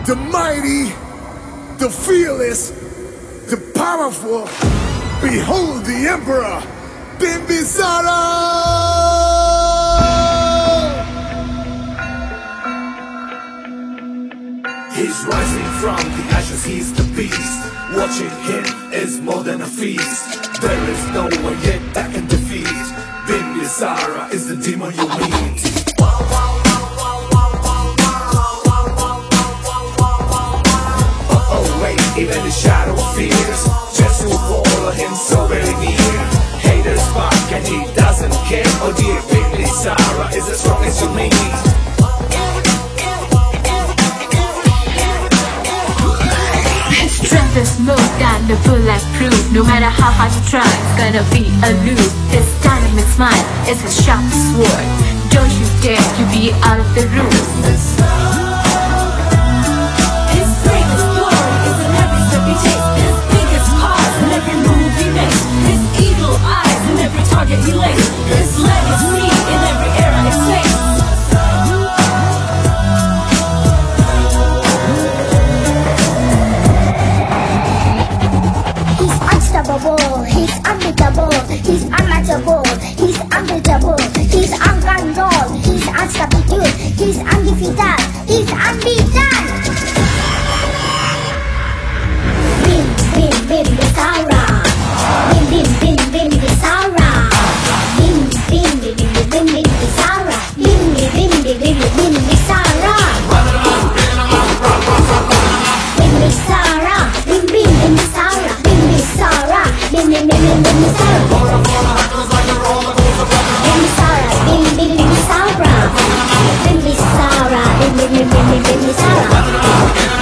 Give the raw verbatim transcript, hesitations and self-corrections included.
the mighty, the fearless, the powerful. Behold the Emperor, Bimbisara! He's rising from the ashes, he's the beast. Watching him is more than a feast. There is no way yet that can defeat. Bimbisara is the demon you meet. Oh wait, even the shadow fears just to follow him so very near. Haters bark and he doesn't care. Oh dear, Bimbisara is as strong as you meet. Strength is smooth and the bulletproof. No matter how hard you try, it's gonna be aloof. His dynamic smile is his sharpest sword. Don't you dare to be out of the room. His greatest glory is in every step he takes. His biggest pause in every move he makes. His eagle eyes in every target he lays. His legacy in every era it takes. Unstoppable, he's unbeatable, he's unmatchable, he's unbeatable, he's uncontrolled, he's unstoppable, he's undefeated, he's unbeaten. Bim, bim, bim, Bimbisara. Bim, bim, bim, Bimbisara. Bim, bim, bim, bim, bim, Bimbisara. Bim, bim, bim, bim, bim, Bimbisara. Bimbisara, bim, bim, Bimbisara. Bimbisara, bim, bim, bim, bim, Bimbisara. Bimbisara, bim, bim, Bimbisara. Bimbisara, bim, bim, bim, bim, Bimbisara.